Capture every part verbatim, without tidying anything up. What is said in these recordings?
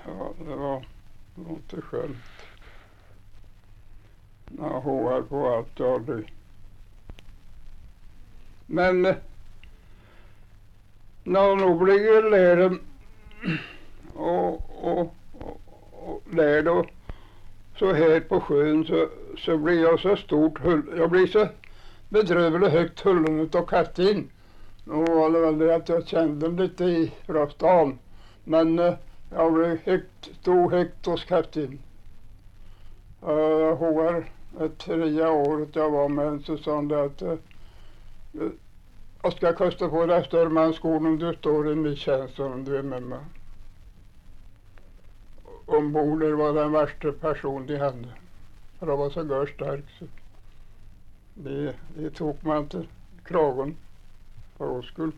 Ja, det var, det var inte skönt. Jag hovar på allt och aldrig. Men när nog blir lärd och, och, och, och lärd och så här på sjön så, så blir jag så stort hull. Jag blir så bedrövligt högt hullen utav katten. Och var det väl det att jag kände lite i röstan. Men uh, jag blev högt, stod högt hos katten. Uh, jag hovar ett tredje året jag var med så sa han det att uh, jag ska kosta på dig störmanskon om du står i min tjänst om du är med mig. Ombord var den värsta person de hade. För det var så gör stark så det, det tog man inte kragen för oss skull.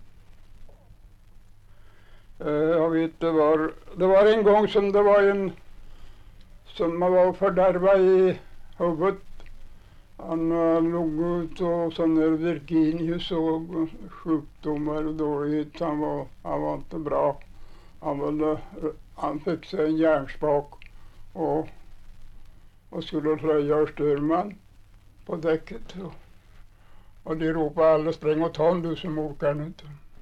Uh, jag vet det var det var en gång som det var en som man var fördärvad i huvudet. Han uh, låg ut och sån där Virginius och sjukdomar och dåligt. Han var, han var inte bra. Han, ville, han fick sig en järnspak och, och skulle röja styrman på däcket. Och, och de ropade alla spräng och ta en du som orkar inte.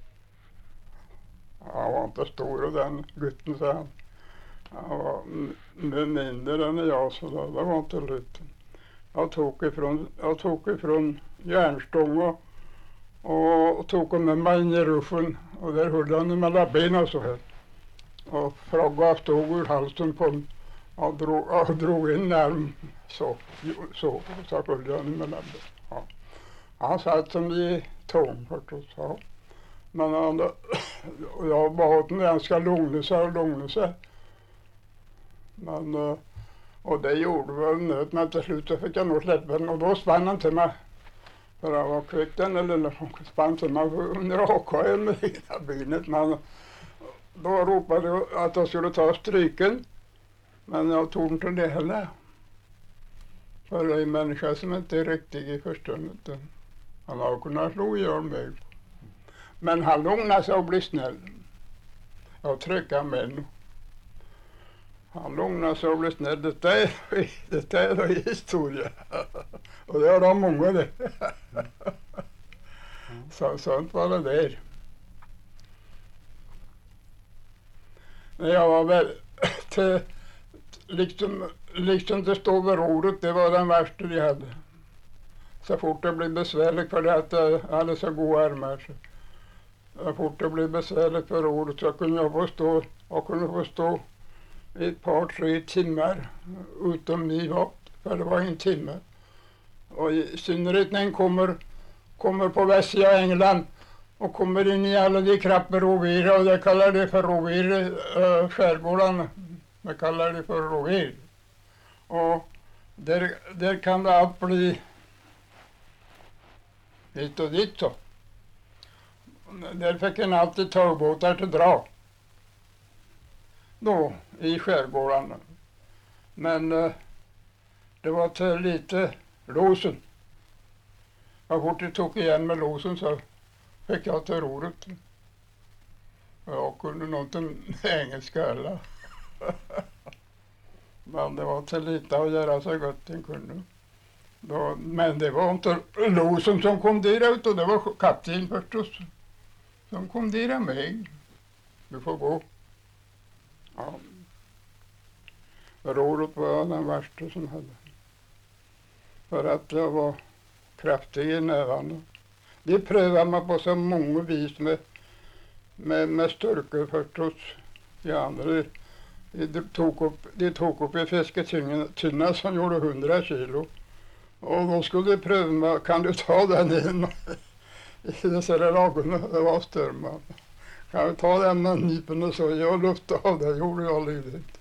Han var inte stor och den gutten sa han. Han var mindre än jag så det var inte liten. Jag tog ifrån, jag tog ifrån järnstång och, och tog med mig in i ruffen och där höll han mellan benen så här. Och frågan stod ur halsen på honom och drog, och drog in närm så, så, så höll han mellan benen. Ja. Han satt som i tång förstås. Ja. Men han, och jag bad honom att han ska lugna sig och lugna sig. Men och det gjorde väl nöt men till slut så fick jag nog släppa den och då spann han till mig. För han var kvick den eller spann till mig under hakan med hela benet. Men då ropade jag att jag skulle ta stryken. Men jag tog inte det heller. För det är en människa som inte är riktig i förståndet. Han har kunnat slå ihjäl mig. Men han lugnade sig och blev snäll. Jag tryckte med nu. Han lugnade sig och blev snäll. Detta är, detta är en historia. Och det har de många det. Så, sånt var det där. Men jag var väl till, liksom, liksom det stod vid roret, det var den värsta de hade. Så fort det blev besvärligt för det att jag hade så goda armar. Så, så fort det blev besvärligt för roret så kunde jag få stå, jag kunde få stå ett par, tre timmar utom livvakt, för det var en timme. Och i synnerhet när en kommer, kommer på västra England och kommer in i alla de krappor rovir, och det kallar det för rovir, äh, skärgården, det kallar det för rovir. Och där, där kan det allt bli hit och dit så. Där fick en alltid tågbåtar till dra. Då i skärgården. Men eh, det var till lite låsen. Jag fort det tog igen med låsen så fick jag till roret. Jag kunde nog inte engelska heller. Men det var till lite att göra så gott en kunde. Då, men det var inte låsen som kom där ut och det var kapten förstås. Som kom där mig. Du får gå. Ja. Rådet var den värsta som hade. För att jag var kraftig i nävarna. Det prövade man på så många vis med, med, med styrka förstås. De andra de tog upp, de tog upp en fisketunna som gjorde hundra kilo. Och då skulle de pröva, kan du ta den in i dessa lagarna, det var störman. Kan du ta den med nypen och så, jag luftade av det, gjorde jag lydigt.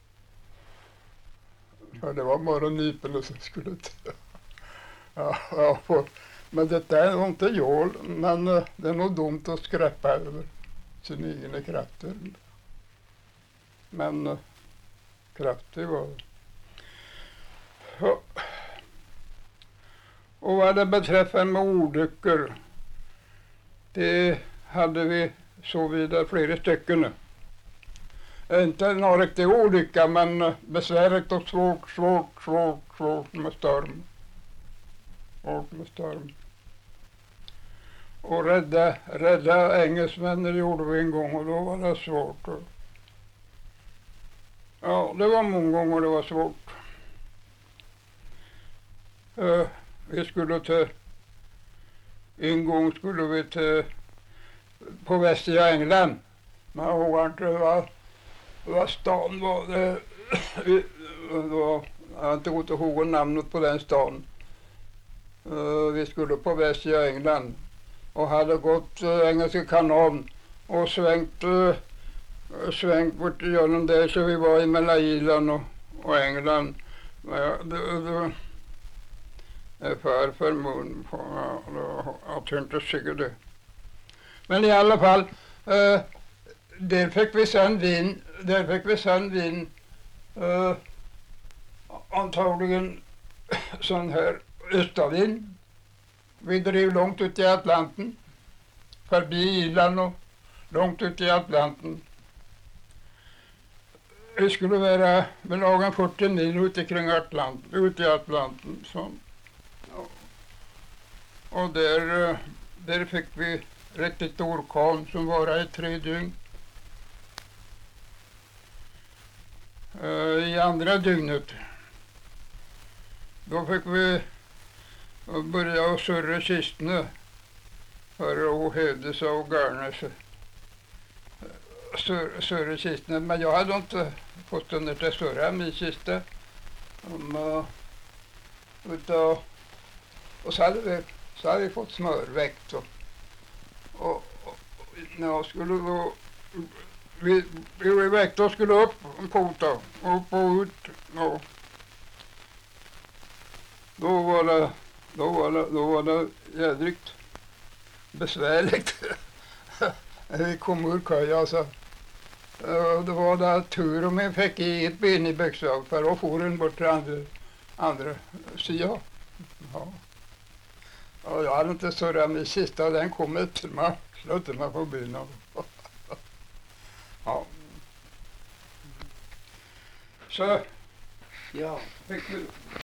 För det var bara nypen som skulle ta. Ja, ja, för, men detta är inte jål, men det är nog dumt att skräppa över sin egen krafter. Men kraftig var det. Ja. Och vad det beträffar med olyckor, det hade vi så vidare flera stycken. inte någon riktig olycka, men besvärligt och svårt, svårt, svårt, svårt med storm. Svårt med storm. Och rädda, rädda engelsmännen gjorde vi en gång och då var det svårt. Ja, det var många gånger det var svårt. Uh, vi skulle till, en gång skulle vi till, på västra England. Man ihåg inte vad, vad stan var. Det, då, jag har inte gått ihåg namnet på den stan. Uh, vi skulle på västra England och hade gått uh, Engelska kanalen och svängt, uh, svängt bort genom det, så vi var i mellan Irland och, och England. Men ja, det, det, är för för mun på att jag inte ser det. Men i alla fall, uh, där fick vi sen vin, där fick vi sen vin, uh, antagligen sån här östavind. Vi drev långt ut i Atlanten, förbi Irland och långt ut i Atlanten. Vi skulle vara med lagen fyrtio mil ute kring Atlanten, ute i Atlanten. Så. Och där, där fick vi riktigt orkan som var i tre dygn. Uh, I andra dygnet, då fick vi börja surra kistna för att hävda sig och garna sig. Sur, surra kistna, men jag hade inte fått den där till surra min kista. Um, uh, utav, och så hade vi, så hade vi fått smörväkt. Och, och, och när jag skulle gå, vi, vi väckte och skulle upp en pota, upp och ut. Och, då var det Då var det, då var det jädrigt besvärligt. Vi kom ur köja, alltså. Det var där tur om jag fick i ett ben i byxan, för då får den bort till andra, andra sidan. Ja. Och jag hade inte surrat min sista, den kom efter mig, slötte mig på benen. Ja. Så, ja, fick vi